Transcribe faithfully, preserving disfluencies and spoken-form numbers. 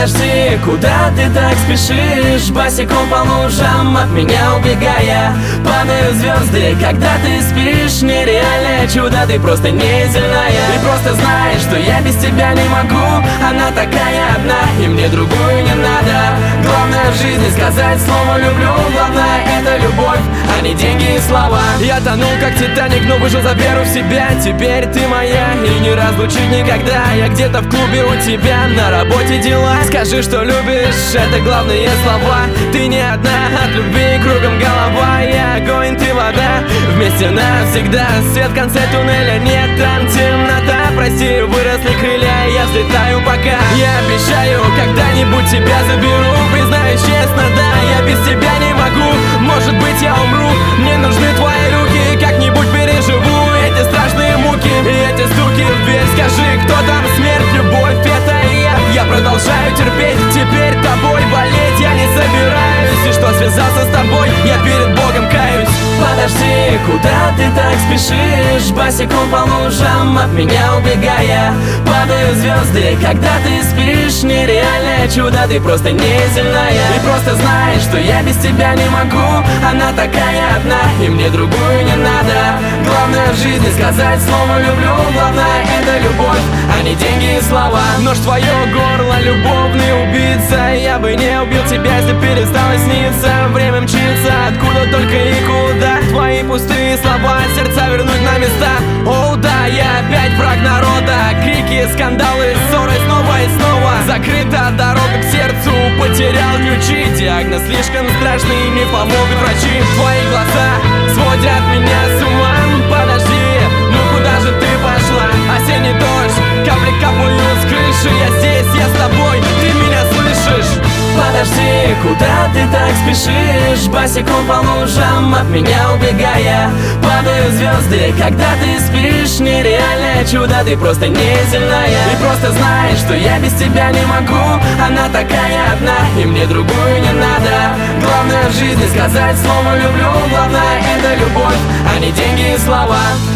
Подожди, куда ты так спешишь? Босиком по лужам от меня убегая. Падают звезды, когда ты спишь. Нереальное чудо, ты просто не земная. Ты просто знаешь, что я без тебя не могу. Она такая одна, и мне другую не надо. Главное в жизни сказать слово люблю. Главное это любовь, а не деньги и слова. Я тонул как Титаник, но выжил за веру в себя. Теперь ты моя, и не разлучить никогда. Я где-то в клубе у тебя, на работе дела. Скажи, что любишь, это главные слова. Ты не одна, от любви кругом голова. Я огонь, ты вода, вместе навсегда. Свет в конце туннеля, нет там темнота. Прости, выросли крылья, я взлетаю пока. Я обещаю, когда-нибудь тебя заберу. Признаюсь честно, да, я без тебя не могу. Может быть я умру, мне нужны твои руки. Как-нибудь переживу эти страшные муки и эти стуки в дверь. Скажи, кто там смерть, любовь, это я. Я продолжаю терпеть, теперь тобой болеть я не собираюсь. И что связался с тобой, я перед Богом каюсь. Подожди, куда ты так спешишь? Босиком по лужам от меня убегая. Падают звезды, когда ты спишь. Нереальное чудо, ты просто не земная. Ты просто знаешь, что я без тебя не могу. Она такая одна, и мне другую не надо. Главное в жизни сказать слово люблю. Главное это любовь, а не деньги и слова. Нож в твое горло, любовный убийца. Я бы не убил тебя, если перестала сниться. Время мчится, откуда только и куда. Твои пустые слова, сердца вернуть на места. О, да, я опять враг народа. Крики, скандалы, ссоры снова и снова. Закрыта дорога к сердцу, потерял ключи. Диагноз слишком страшный, не помогут врачи. Твои глаза сводят меня с ума. Подожди, ну куда же ты пошла? Осенний дождь, капли капают с крыши. Я здесь, я с тобой, ты меня слышишь? Подожди, куда ты так спешишь? Босиком по лужам от меня убегая. Падают звезды, когда ты спишь. Нереальное чудо, ты просто не земная. Ты просто знаешь, что я без тебя не могу. Она такая одна, и мне другую не надо. Главное в жизни сказать слово люблю. Главное это любовь, а не деньги и слова.